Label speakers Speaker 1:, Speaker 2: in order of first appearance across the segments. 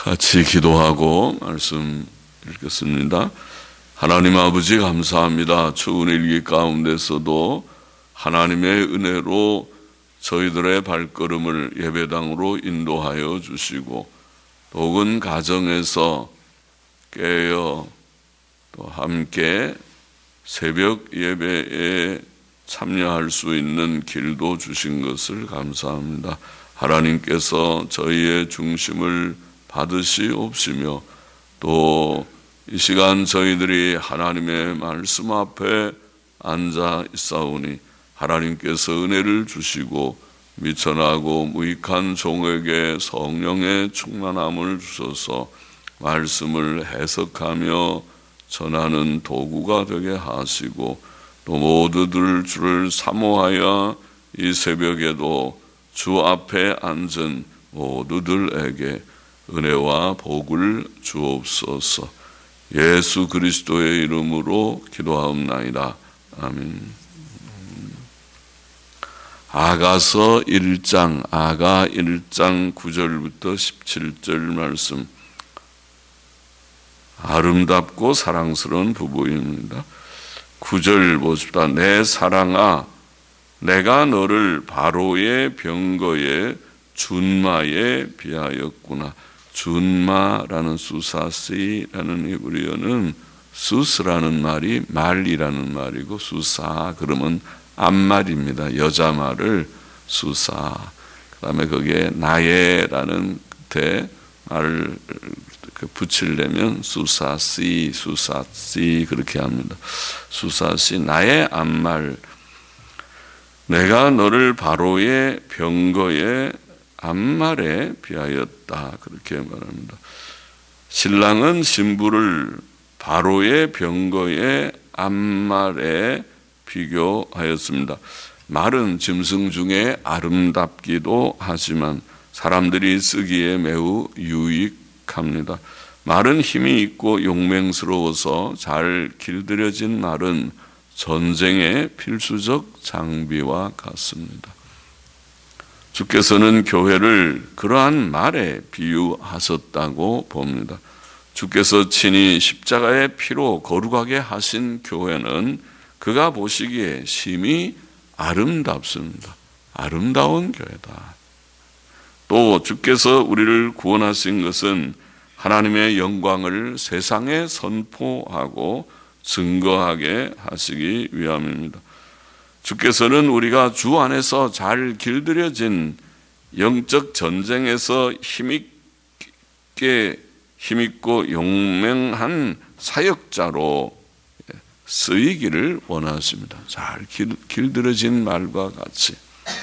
Speaker 1: 같이 기도하고 말씀 읽겠습니다. 하나님 아버지 감사합니다. 추운 일기 가운데서도 하나님의 은혜로 저희들의 발걸음을 예배당으로 인도하여 주시고 혹은 가정에서 깨어 또 함께 새벽 예배에 참여할 수 있는 길도 주신 것을 감사합니다. 하나님께서 저희의 중심을 받으시옵시며 또 이 시간 저희들이 하나님의 말씀 앞에 앉아 있사오니 하나님께서 은혜를 주시고 미천하고 무익한 종에게 성령의 충만함을 주셔서 말씀을 해석하며 전하는 도구가 되게 하시고 또 모두들 주를 사모하여 이 새벽에도 주 앞에 앉은 모두들에게 은혜와 복을 주옵소서. 예수 그리스도의 이름으로 기도하옵나이다. 아멘. 아가서 1장 9절부터 17절 말씀. 아름답고 사랑스러운 부부입니다. 9절 보십시다. 내 사랑아, 내가 너를 바로의 병거에 준마에 비하였구나. 준마라는 수사시라는 히브리어는 수스라는 말이 말이라는 말이고 수사 그러면 앞말입니다. 여자 말을 수사. 그 다음에 거기에 나예라는 대 말을 붙이려면 수사시 그렇게 합니다. 수사시 나의 앞말. 내가 너를 바로의 병거에 앞말에 비하였다. 그렇게 말합니다. 신랑은 신부를 바로의 병거의 앞말에 비교하였습니다. 말은 짐승 중에 아름답기도 하지만 사람들이 쓰기에 매우 유익합니다. 말은 힘이 있고 용맹스러워서 잘 길들여진 말은 전쟁의 필수적 장비와 같습니다. 주께서는 교회를 그러한 말에 비유하셨다고 봅니다. 주께서 친히 십자가의 피로 거룩하게 하신 교회는 그가 보시기에 심히 아름답습니다. 아름다운 교회다. 또 주께서 우리를 구원하신 것은 하나님의 영광을 세상에 선포하고 증거하게 하시기 위함입니다. 주께서는 우리가 주 안에서 잘 길들여진 영적 전쟁에서 힘있고 용맹한 사역자로 쓰이기를 원하십니다. 잘 길들여진 말과 같이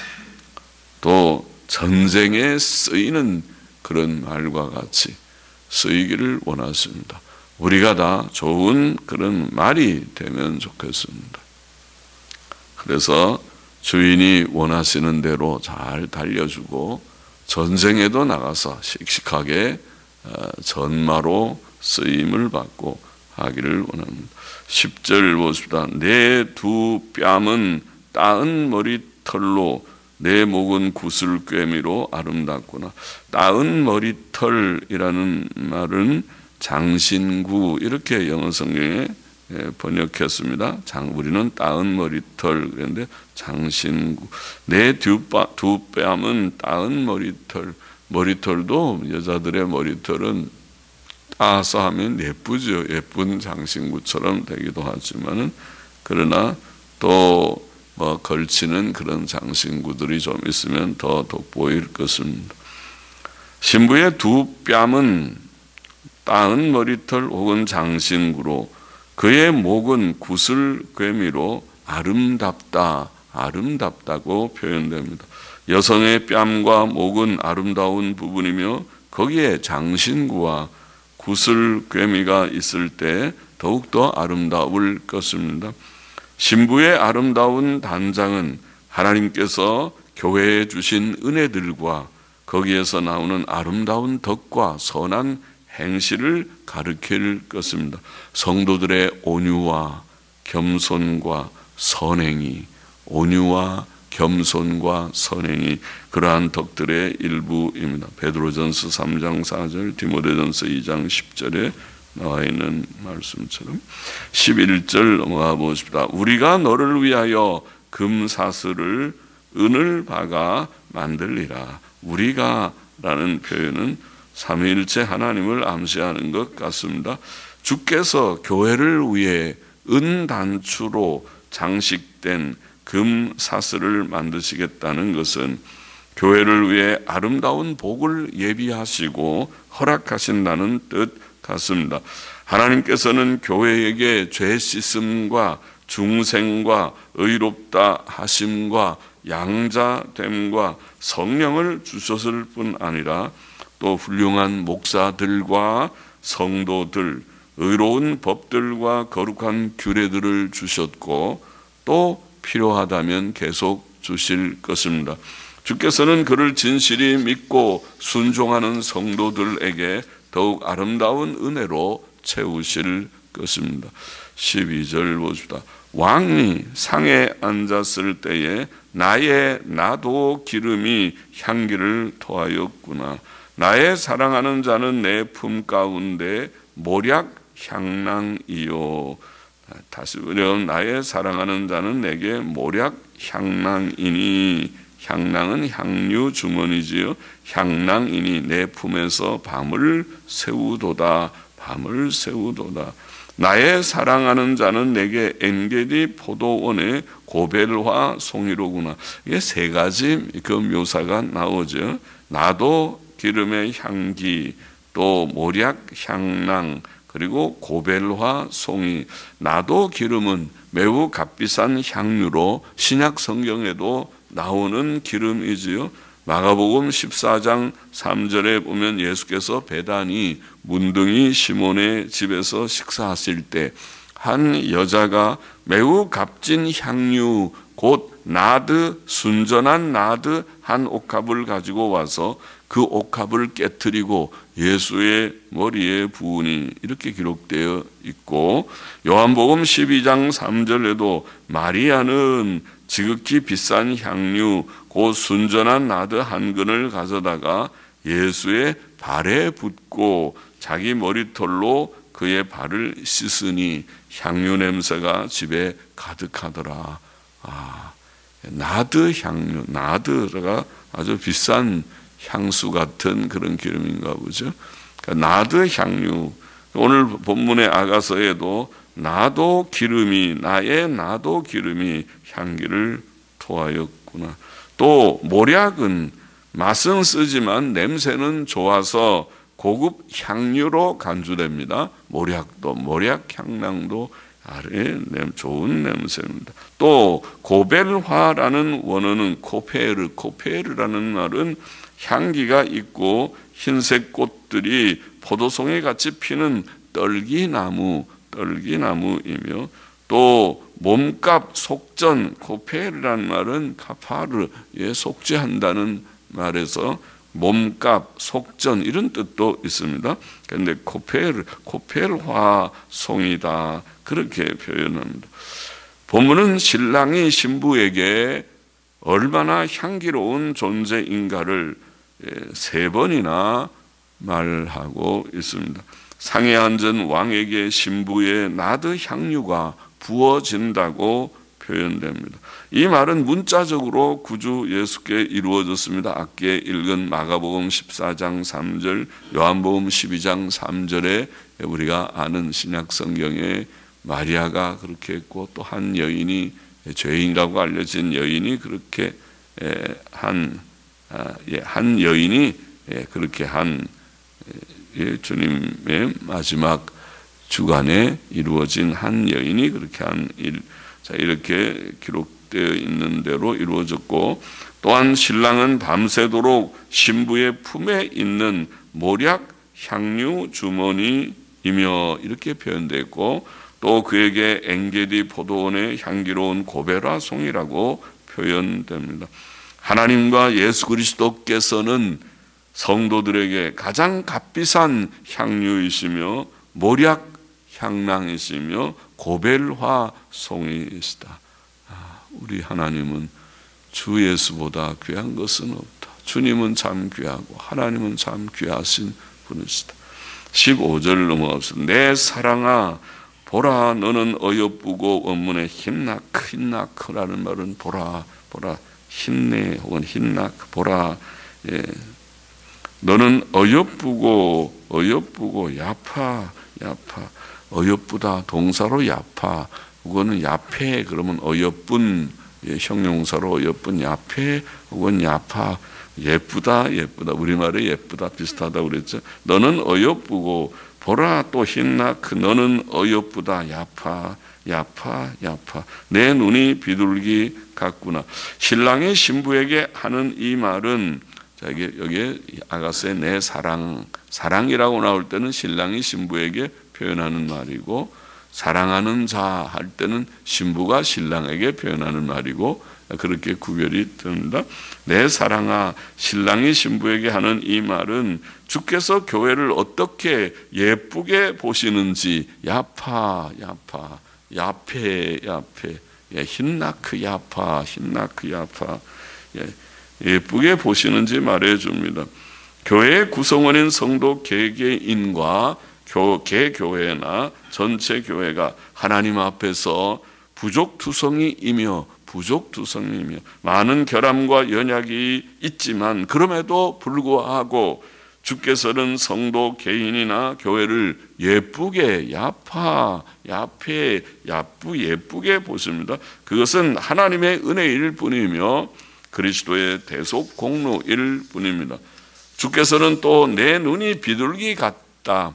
Speaker 1: 또 전쟁에 쓰이는 그런 말과 같이 쓰이기를 원하십니다. 우리가 다 좋은 그런 말이 되면 좋겠습니다. 그래서 주인이 원하시는 대로 잘 달려주고 전쟁에도 나가서 씩씩하게 전마로 쓰임을 받고 하기를 원합니다. 10절 보십시다. 내 두 뺨은 따은 머리털로 내 목은 구슬꿰미로 아름답구나. 따은 머리털이라는 말은 장신구 이렇게 영어 성경에 번역했습니다. 우리는 따은 머리털 그런데 장신구. 내 두 뺨은 따은 머리털. 머리털도 여자들의 머리털은 따서 하면 예쁘죠. 예쁜 장신구처럼 되기도 하지만은 그러나 또 걸치는 그런 장신구들이 좀 있으면 더 돋보일 것입니다. 신부의 두 뺨은 따은 머리털 혹은 장신구로 그의 목은 구슬꿰미로 아름답다고 표현됩니다. 여성의 뺨과 목은 아름다운 부분이며 거기에 장신구와 구슬꿰미가 있을 때 더욱더 아름다울 것입니다. 신부의 아름다운 단장은 하나님께서 교회에 주신 은혜들과 거기에서 나오는 아름다운 덕과 선한 행실을 가르칠 것입니다. 성도들의 온유와 겸손과 선행이, 온유와 겸손과 선행이 그러한 덕들의 일부입니다. 베드로전서 3장 4절, 디모데전서 2장 10절에 나와 있는 말씀처럼 11절 넘어가 보십시다. 우리가 너를 위하여 금사슬을 은을 박아 만들리라. 우리가 라는 표현은 삼위일체 하나님을 암시하는 것 같습니다. 주께서 교회를 위해 은단추로 장식된 금사슬을 만드시겠다는 것은 교회를 위해 아름다운 복을 예비하시고 허락하신다는 뜻 같습니다. 하나님께서는 교회에게 죄 씻음과 중생과 의롭다 하심과 양자됨과 성령을 주셨을 뿐 아니라 또 훌륭한 목사들과 성도들, 의로운 법들과 거룩한 규례들을 주셨고 또 필요하다면 계속 주실 것입니다. 주께서는 그를 진실이 믿고 순종하는 성도들에게 더욱 아름다운 은혜로 채우실 것입니다. 12절 보십시다. 왕이 상에 앉았을 때에 나도 기름이 향기를 토하였구나. 나의 사랑하는 자는 내 품 가운데 모략 향낭이요. 다시 보면 나의 사랑하는 자는 내게 모략 향낭이니, 향낭은 향유 주머니지요. 향낭이니 내 품에서 밤을 세우도다. 밤을 세우도다. 나의 사랑하는 자는 내게 엔게디 포도원의 고벨화 송이로구나. 이게 세 가지 그 묘사가 나오죠. 나도 기름의 향기, 또 모략 향낭, 그리고 고벨화 송이. 나도 기름은 매우 값비싼 향유로 신약 성경에도 나오는 기름이지요. 마가복음 14장 3절에 보면 예수께서 베다니 문둥이 시몬의 집에서 식사하실 때 한 여자가 매우 값진 향유 곧 나드, 순전한 나드 한 옥합을 가지고 와서 그 옥합을 깨트리고 예수의 머리에 부으니, 이렇게 기록되어 있고, 요한복음 12장 3절에도 마리아는 지극히 비싼 향유 곧 순전한 나드 한 근을 가져다가 예수의 발에 붓고 자기 머리털로 그의 발을 씻으니 향유 냄새가 집에 가득하더라. 나드 향유, 나드가 아주 비싼 향수 같은 그런 기름인가 보죠. 그러니까 나드 향유. 오늘 본문의 아가서에도 나도 기름이, 나의 나도 기름이 향기를 토하였구나. 또 모략은 맛은 쓰지만 냄새는 좋아서 고급 향유로 간주됩니다. 모략도, 모략 향낭도 좋은 냄새입니다. 또 고벨화라는 원어는 코페르라는 말은 향기가 있고 흰색 꽃들이 포도송이 같이 피는 떨기나무이며, 또 몸값, 속전, 코페르라는 말은 카파르에 속죄한다는 말에서 몸값, 속전 이런 뜻도 있습니다. 그런데 코페르화 송이다, 그렇게 표현합니다. 본문은 신랑이 신부에게 얼마나 향기로운 존재인가를 3번이나 말하고 있습니다. 상에 앉은 왕에게 신부의 나드 향유가 부어진다고 표현됩니다. 이 말은 문자적으로 구주 예수께 이루어졌습니다. 앞에 읽은 마가복음 14장 3절, 요한복음 12장 3절에 우리가 아는 신약 성경에 마리아가 그렇게 했고, 또 한 여인이, 죄인이라고 알려진 여인이 그렇게 한 여인이 그렇게 한 주님의 마지막 주간에 이루어진 한 여인이 그렇게 한 일, 이렇게 기록되어 있는 대로 이루어졌고, 또한 신랑은 밤새도록 신부의 품에 있는 모략 향유 주머니이며, 이렇게 표현되어 있고, 또 그에게 엔게디 포도원의 향기로운 고베라 송이라고 표현됩니다. 하나님과 예수 그리스도께서는 성도들에게 가장 값비싼 향유이시며 모략 향낭이시며 고벨화 송이시다. 우리 하나님은 주 예수보다 귀한 것은 없다. 주님은 참 귀하고 하나님은 참 귀하신 분이시다. 15절 넘어갑시다. 내 사랑아 보라 너는 어여쁘고 원문에 힘나크라는 말은 보라 힘내 혹은 힘나크 보라. 예. 너는 어여쁘고 야파 어여쁘다 동사로 야파 그거는 야패 그러면 어여쁜 형용사로 어여쁜 야패 혹은 야파 예쁘다 우리말에 예쁘다 비슷하다 그랬죠. 너는 어여쁘고 보라 또 힘나크 너는 어여쁘다 야파 내 눈이 비둘기 같구나. 신랑이 신부에게 하는 이 말은 자, 여기에 아가서의 내 사랑이라고 나올 때는 신랑이 신부에게 표현하는 말이고, 사랑하는 자 할 때는 신부가 신랑에게 표현하는 말이고, 그렇게 구별이 됩니다. 내 사랑아, 신랑이 신부에게 하는 이 말은 주께서 교회를 어떻게 예쁘게 보시는지, 야페, 힘나크 야파, 예쁘게 보시는지 말해줍니다. 교회의 구성원인 성도 개개인과 개교회나 전체 교회가 하나님 앞에서 부족투성이이며 많은 결함과 연약이 있지만 그럼에도 불구하고 주께서는 성도 개인이나 교회를 예쁘게 예쁘게 보십니다. 그것은 하나님의 은혜일 뿐이며 그리스도의 대속 공로일 뿐입니다. 주께서는 또 내 눈이 비둘기 같다.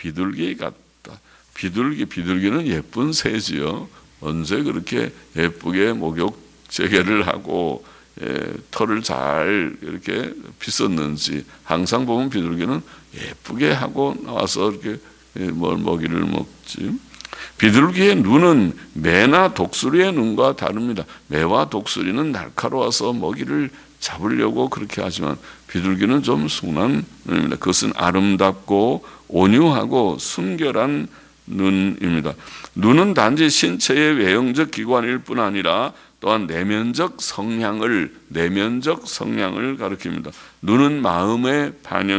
Speaker 1: 비둘기는 예쁜 새지요. 언제 그렇게 예쁘게 목욕 재개를 하고 털을 잘 이렇게 빗었는지 항상 보면 비둘기는 예쁘게 하고 나와서 이렇게 뭘 먹이를 먹지. 비둘기의 눈은 매나 독수리의 눈과 다릅니다. 매와 독수리는 날카로워서 먹이를 잡으려고 그렇게 하지만 비둘기는 좀 순한 눈입니다. 그것은 아름답고 온유하고 순결한 눈입니다. 눈은 단지 신체의 외형적 기관일 뿐 아니라 또한 내면적 성향을 가리킵니다. 눈은 마음을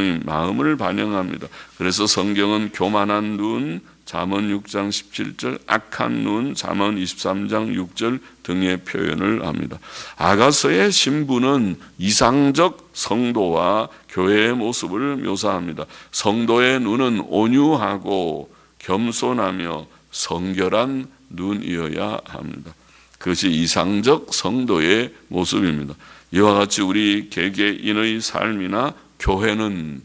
Speaker 1: 반영합니다. 그래서 성경은 교만한 눈, 잠언 6장 17절, 악한 눈, 잠언 23장 6절 등의 표현을 합니다. 아가서의 신부는 이상적 성도와 교회의 모습을 묘사합니다. 성도의 눈은 온유하고 겸손하며 성결한 눈이어야 합니다. 그것이 이상적 성도의 모습입니다. 이와 같이 우리 개개인의 삶이나 교회는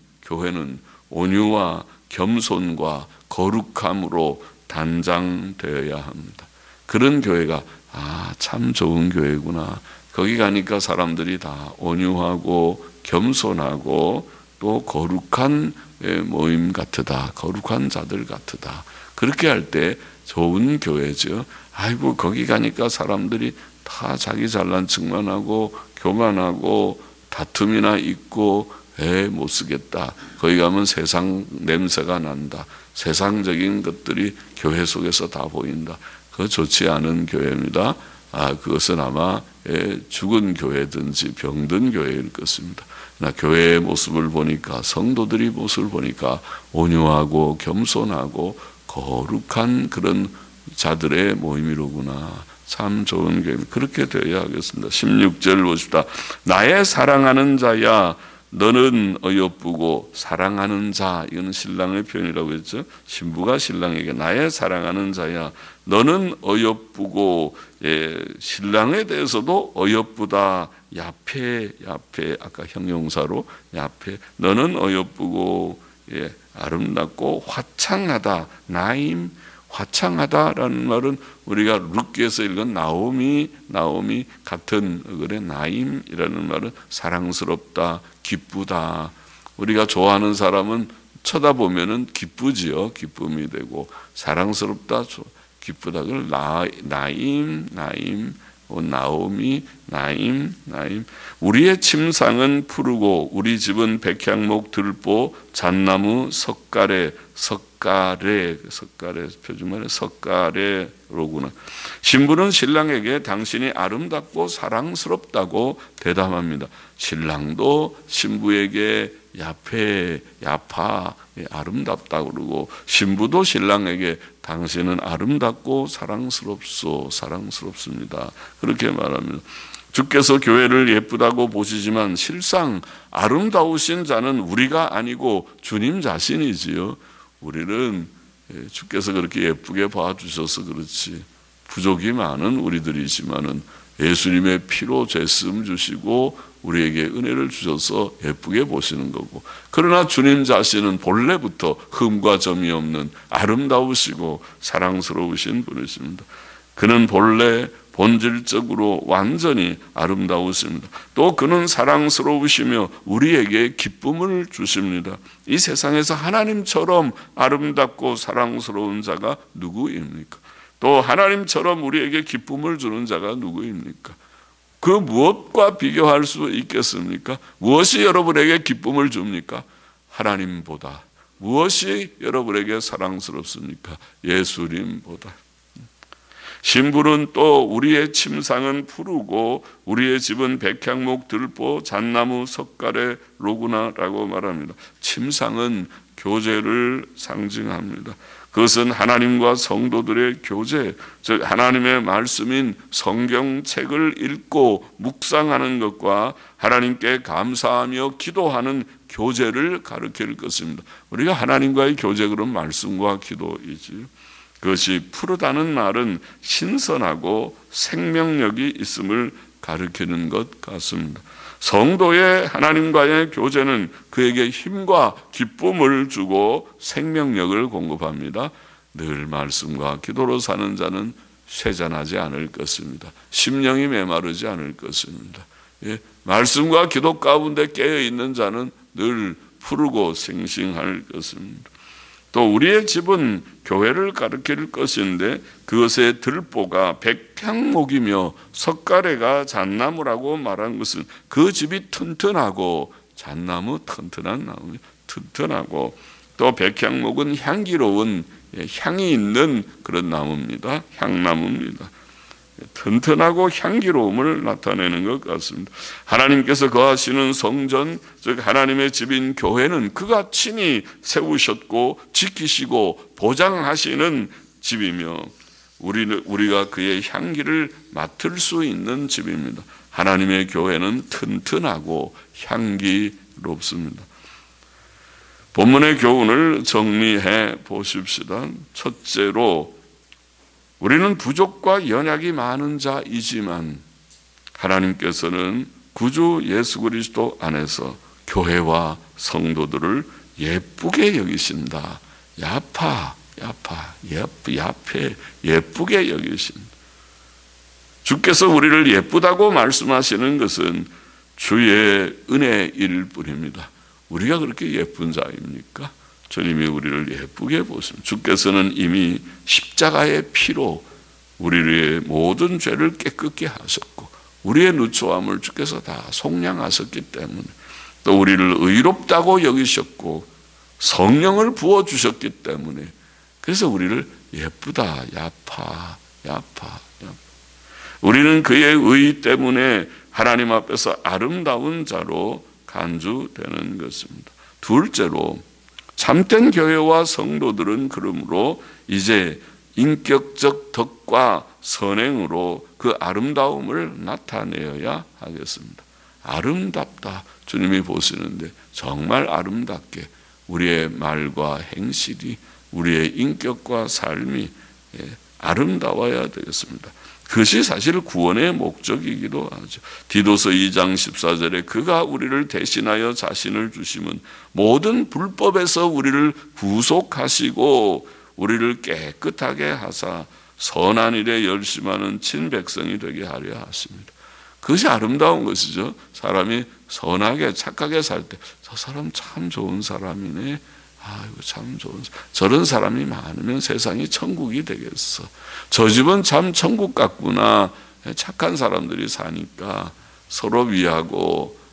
Speaker 1: 온유와 겸손과 거룩함으로 단장되어야 합니다. 그런 교회가 참 좋은 교회구나. 거기 가니까 사람들이 다 온유하고 겸손하고 또 거룩한 모임 같으다. 거룩한 자들 같으다. 그렇게 할 때 좋은 교회죠. 아이고 거기 가니까 사람들이 다 자기 잘난 척만 하고 교만하고 다툼이나 있고 못 쓰겠다. 거기 가면 세상 냄새가 난다. 세상적인 것들이 교회 속에서 다 보인다. 그거 좋지 않은 교회입니다. 그것은 아마 죽은 교회든지 병든 교회일 것입니다. 교회의 모습을 보니까 성도들이 모습을 보니까 온유하고 겸손하고 거룩한 그런 자들의 모임이로구나. 참 좋은 교회. 그렇게 되어야 하겠습니다. 16절 보십시다. 나의 사랑하는 자야 너는 어여쁘고 사랑하는 자. 이거는 신랑의 표현이라고 했죠. 신부가 신랑에게 나의 사랑하는 자야 너는 어여쁘고 신랑에 대해서도 어여쁘다. 야페 아까 형용사로 야페 너는 어여쁘고 아름답고 화창하다. 나임 화창하다라는 말은 우리가 룻기에서 읽은 나오미 같은 그래 나임이라는 말은 사랑스럽다, 기쁘다. 우리가 좋아하는 사람은 쳐다보면은 기쁘지요. 기쁨이 되고 사랑스럽다, 기쁘다. 그걸 나임, 나오미, 나임. 우리의 침상은 푸르고 우리 집은 백향목, 들보, 잣나무, 석가래 석가래 표준말의 석가래로구나. 신부는 신랑에게 당신이 아름답고 사랑스럽다고 대답합니다. 신랑도 신부에게 야파 아름답다고 그러고, 신부도 신랑에게 당신은 아름답고 사랑스럽습니다. 그렇게 말합니다. 주께서 교회를 예쁘다고 보시지만 실상 아름다우신 자는 우리가 아니고 주님 자신이지요. 우리는 주께서 그렇게 예쁘게 봐주셔서 그렇지, 부족이 많은 우리들이지만은 예수님의 피로 죄쓰음 주시고 우리에게 은혜를 주셔서 예쁘게 보시는 거고, 그러나 주님 자신은 본래부터 흠과 점이 없는 아름다우시고 사랑스러우신 분이십니다. 그는 본래 본질적으로 완전히 아름다우십니다. 또 그는 사랑스러우시며 우리에게 기쁨을 주십니다. 이 세상에서 하나님처럼 아름답고 사랑스러운 자가 누구입니까? 또 하나님처럼 우리에게 기쁨을 주는 자가 누구입니까? 그 무엇과 비교할 수 있겠습니까? 무엇이 여러분에게 기쁨을 줍니까? 하나님보다. 무엇이 여러분에게 사랑스럽습니까? 예수님보다. 신부는 또 우리의 침상은 푸르고 우리의 집은 백향목, 들보, 잣나무, 석가래, 로구나라고 말합니다. 침상은 교제를 상징합니다. 그것은 하나님과 성도들의 교제, 즉 하나님의 말씀인 성경책을 읽고 묵상하는 것과 하나님께 감사하며 기도하는 교제를 가르칠 것입니다. 우리가 하나님과의 교제, 그런 말씀과 기도이지요. 그것이 푸르다는 말은 신선하고 생명력이 있음을 가르치는 것 같습니다. 성도의 하나님과의 교제는 그에게 힘과 기쁨을 주고 생명력을 공급합니다. 늘 말씀과 기도로 사는 자는 쇠잔하지 않을 것입니다. 심령이 메마르지 않을 것입니다. 말씀과 기도 가운데 깨어있는 자는 늘 푸르고 싱싱할 것입니다. 또 우리의 집은 교회를 가리킬 것인데 그것의 들보가 백향목이며 석가래가 잣나무라고 말한 것은 그 집이 튼튼하고, 잣나무 튼튼한 나무, 튼튼하고, 또 백향목은 향기로운, 향이 있는 그런 나무입니다. 향나무입니다. 튼튼하고 향기로움을 나타내는 것 같습니다. 하나님께서 거하시는 성전, 즉 하나님의 집인 교회는 그가 친히 세우셨고 지키시고 보장하시는 집이며 우리가 그의 향기를 맡을 수 있는 집입니다. 하나님의 교회는 튼튼하고 향기롭습니다. 본문의 교훈을 정리해 보십시다. 첫째로, 우리는 부족과 연약이 많은 자이지만 하나님께서는 구주 예수 그리스도 안에서 교회와 성도들을 예쁘게 여기신다. 예쁘게 여기신다. 주께서 우리를 예쁘다고 말씀하시는 것은 주의 은혜일 뿐입니다. 우리가 그렇게 예쁜 자입니까? 주님이 우리를 예쁘게 보십니다. 주께서는 이미 십자가의 피로 우리의 모든 죄를 깨끗게 하셨고 우리의 누추함을 주께서 다 속량하셨기 때문에, 또 우리를 의롭다고 여기셨고 성령을 부어주셨기 때문에, 그래서 우리를 예쁘다, 야파. 우리는 그의 의 때문에 하나님 앞에서 아름다운 자로 간주되는 것입니다. 둘째로, 참된 교회와 성도들은 그러므로 이제 인격적 덕과 선행으로 그 아름다움을 나타내어야 하겠습니다. 아름답다. 주님이 보시는데 정말 아름답게 우리의 말과 행실이, 우리의 인격과 삶이 아름다워야 되겠습니다. 그것이 사실 구원의 목적이기도 하죠. 디도서 2장 14절에 그가 우리를 대신하여 자신을 주심은 모든 불법에서 우리를 구속하시고 우리를 깨끗하게 하사 선한 일에 열심하는 친백성이 되게 하려 하십니다. 그것이 아름다운 것이죠. 사람이 선하게 착하게 살 때 저 사람 참 좋은 사람이네. 이거 참 좋은, 저런 사람이 많으면 세상이 천국이 되겠어. 저 집은 참 천국 같구나. 착한 사람들이 사니까 서로 위하고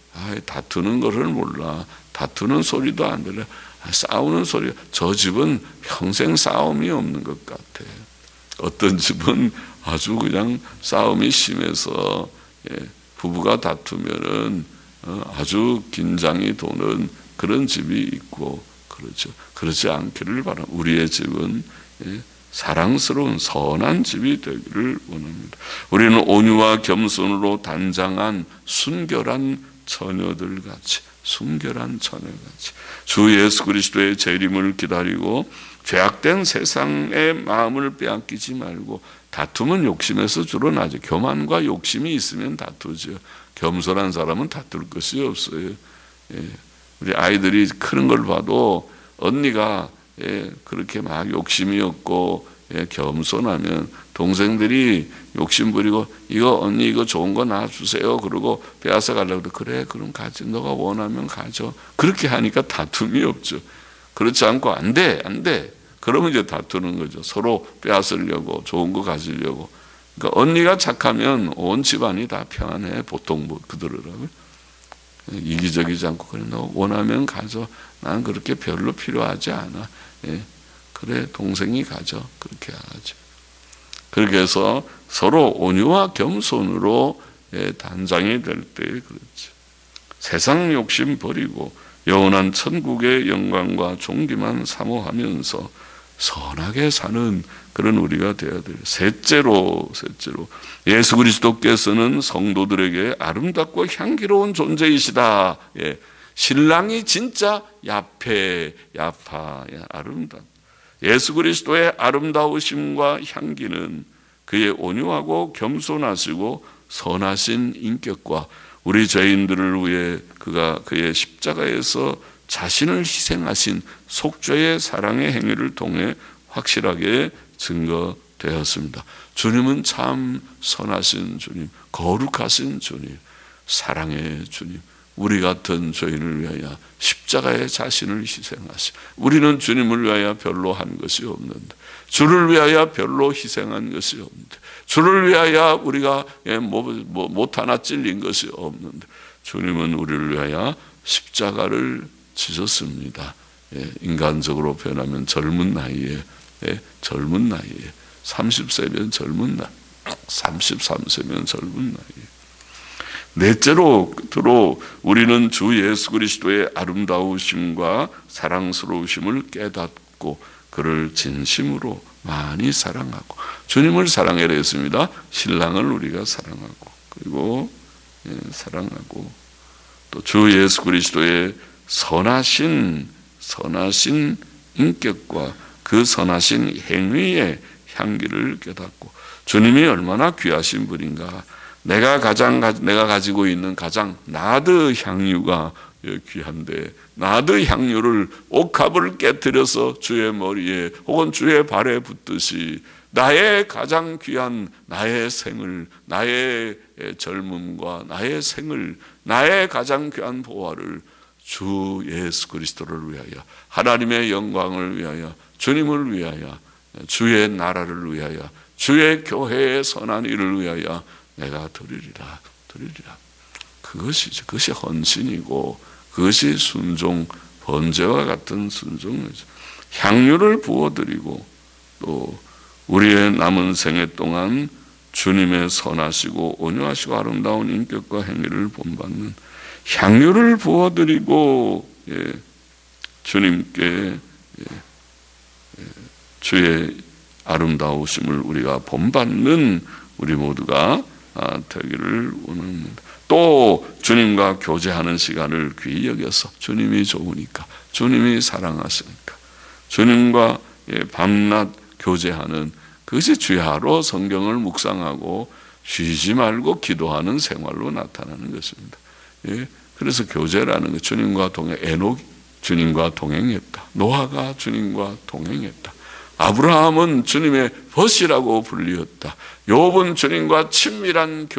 Speaker 1: 다투는 것을 몰라. 다투는 소리도 안 들려. 싸우는 소리. 저 집은 평생 싸움이 없는 것 같아. 어떤 집은 아주 그냥 싸움이 심해서 부부가 다투면은 아주 긴장이 도는 그런 집이 있고 그렇죠. 그렇지 않기를 바랍니다. 우리의 집은 사랑스러운 선한 집이 되기를 원합니다. 우리는 온유와 겸손으로 단장한 순결한 처녀들 같이, 순결한 처녀같이 주 예수 그리스도의 재림을 기다리고 죄악된 세상의 마음을 빼앗기지 말고, 다툼은 욕심에서 주로 나죠. 교만과 욕심이 있으면 다투죠. 겸손한 사람은 다툴 것이 없어요. 우리 아이들이 크는 걸 봐도 언니가 그렇게 막 욕심이 없고 겸손하면 동생들이 욕심 부리고 이거 언니 이거 좋은 거 놔주세요 그러고 빼앗아 가려고 그래 그럼 가지, 너가 원하면 가져. 그렇게 하니까 다툼이 없죠. 그렇지 않고 안 돼 그러면 이제 다투는 거죠. 서로 빼앗으려고 좋은 거 가지려고. 그러니까 언니가 착하면 온 집안이 다 평안해. 보통 뭐 그들으라고요. 이기적이지 않고 그래 너 원하면 가져. 난 그렇게 별로 필요하지 않아. 그래 동생이 가져. 그렇게 하죠. 그렇게 해서 서로 온유와 겸손으로 단장이 될 때 그렇죠. 세상 욕심 버리고 영원한 천국의 영광과 존귀만 사모하면서 선하게 사는 그런 우리가 되어야 돼요. 셋째로 예수 그리스도께서는 성도들에게 아름답고 향기로운 존재이시다. 신랑이 진짜 야파 아름답다. 예수 그리스도의 아름다우심과 향기는 그의 온유하고 겸손하시고 선하신 인격과 우리 죄인들을 위해 그가 그의 십자가에서 자신을 희생하신 속죄의 사랑의 행위를 통해 확실하게 증거되었습니다. 주님은 참 선하신 주님, 거룩하신 주님, 사랑의 주님, 우리 같은 죄인을 위하여 십자가에 자신을 희생하시. 우리는 주님을 위하여 별로 한 것이 없는데, 주를 위하여 별로 희생한 것이 없는데, 주를 위하여 우리가 못 하나 찔린 것이 없는데, 주님은 우리를 위하여 십자가를 지셨습니다. 인간적으로 표현하면 젊은 나이에 30세면 젊은 나이, 33세면 젊은 나이. 넷째로 우리는 주 예수 그리스도의 아름다우심과 사랑스러우심을 깨닫고 그를 진심으로 많이 사랑하고, 주님을 사랑하라 했습니다. 신랑을 우리가 사랑하고, 그리고 사랑하고, 또 주 예수 그리스도의 선하신 인격과 그 선하신 행위의 향기를 깨닫고, 주님이 얼마나 귀하신 분인가. 내가 가지고 있는 가장 나드 향유가 귀한데, 나드 향유를 옥합을 깨뜨려서 주의 머리에 혹은 주의 발에 붓듯이 나의 가장 귀한 나의 생을, 나의 젊음과 나의 생을, 나의 가장 귀한 보화를 주 예수 그리스도를 위하여, 하나님의 영광을 위하여, 주님을 위하여, 주의 나라를 위하여, 주의 교회의 선한 일을 위하여 내가 드리리라. 그것이 헌신이고, 그것이 순종, 번제와 같은 순종이죠. 향유를 부어드리고, 또 우리의 남은 생애 동안 주님의 선하시고 온유하시고 아름다운 인격과 행위를 본받는 향유를 부어드리고, 주님께 주의 아름다우심을 우리가 본받는 우리 모두가 되기를 원합니다. 또 주님과 교제하는 시간을 귀히 여겨서, 주님이 좋으니까, 주님이 사랑하시니까 주님과 밤낮 교제하는, 그것이 주야로 성경을 묵상하고 쉬지 말고 기도하는 생활로 나타나는 것입니다. 그래서 교제라는 것, 주님과 에녹이 주님과 동행했다. 노아가 주님과 동행했다. 아브라함은 주님의 벗이라고 불리었다. 욥은 주님과 친밀한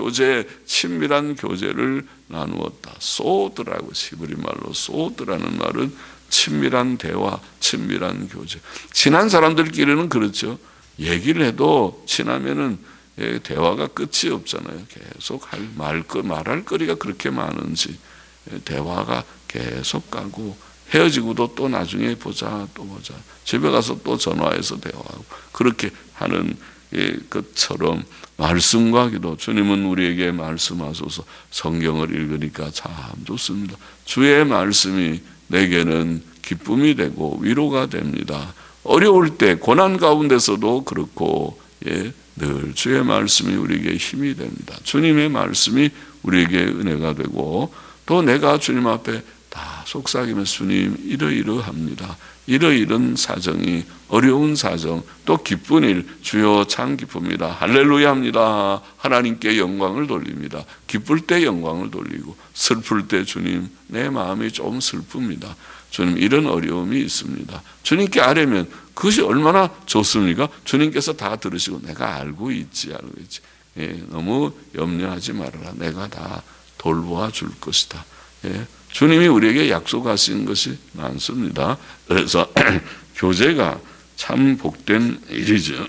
Speaker 1: 교제를 나누었다. 소드라고, 히브리 말로 소드라는 말은 친밀한 대화, 친밀한 교제. 친한 사람들끼리는 그렇죠. 얘기를 해도 친하면은 대화가 끝이 없잖아요. 계속 말할 거리가 그렇게 많은지. 대화가 계속 가고, 헤어지고도 또 나중에 보자, 또 보자. 집에 가서 또 전화해서 대화하고, 그렇게 하는 것처럼 말씀과 기도, 주님은 우리에게 말씀하소서. 성경을 읽으니까 참 좋습니다. 주의 말씀이 내게는 기쁨이 되고 위로가 됩니다. 어려울 때, 고난 가운데서도 그렇고, 늘 주의 말씀이 우리에게 힘이 됩니다. 주님의 말씀이 우리에게 은혜가 되고, 또 내가 주님 앞에 다 속삭이면서 주님 이러이러합니다. 이러이런 사정이, 어려운 사정, 또 기쁜 일, 주여 참 기쁩니다. 할렐루야 합니다. 하나님께 영광을 돌립니다. 기쁠 때 영광을 돌리고, 슬플 때 주님 내 마음이 좀 슬픕니다. 주님 이런 어려움이 있습니다. 주님께 아뢰면 그것이 얼마나 좋습니까? 주님께서 다 들으시고 내가 알고 있지. 너무 염려하지 말아라. 내가 다 돌보아 줄 것이다. 주님이 우리에게 약속하신 것이 많습니다. 그래서 교제가 참 복된 일이죠.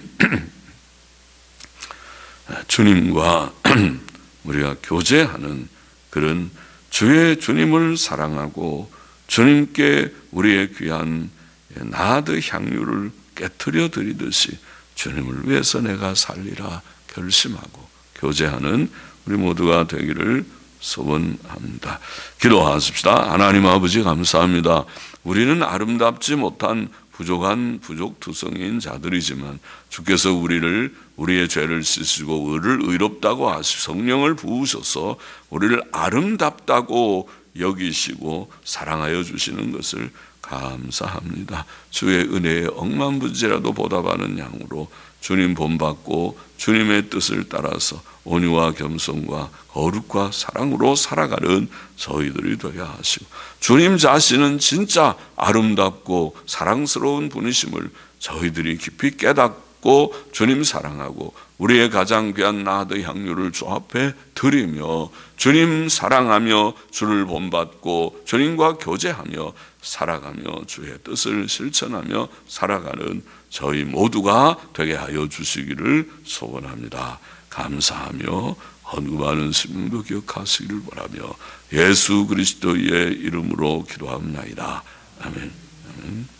Speaker 1: 주님과 우리가 교제하는 그런 주님을 사랑하고 주님께 우리의 귀한 나드 향유를 깨트려 드리듯이 주님을 위해서 내가 살리라 결심하고 교제하는 우리 모두가 되기를 소원합니다. 기도하십시다. 하나님 아버지 감사합니다. 우리는 아름답지 못한 부족한 부족투성이인 자들이지만 주께서 우리의 죄를 씻으시고 의를 의롭다고 하시고 성령을 부으셔서 우리를 아름답다고 여기시고 사랑하여 주시는 것을 감사합니다. 주의 은혜에 억만부지라도 보답하는 양으로 주님 본받고 주님의 뜻을 따라서 온유와 겸손과 거룩과 사랑으로 살아가는 저희들이 되게 하시고 주님 자신은 진짜 아름답고 사랑스러운 분이심을 저희들이 깊이 깨닫고 주님 사랑하고 우리의 가장 귀한 나드 향유를 주 앞에 드리며 주님 사랑하며 주를 본받고 주님과 교제하며 살아가며 주의 뜻을 실천하며 살아가는 저희 모두가 되게 하여 주시기를 소원합니다. 감사하며 헌금하는 심령도 기억하시기를 바라며 예수 그리스도의 이름으로 기도합니다. 아멘. 아멘.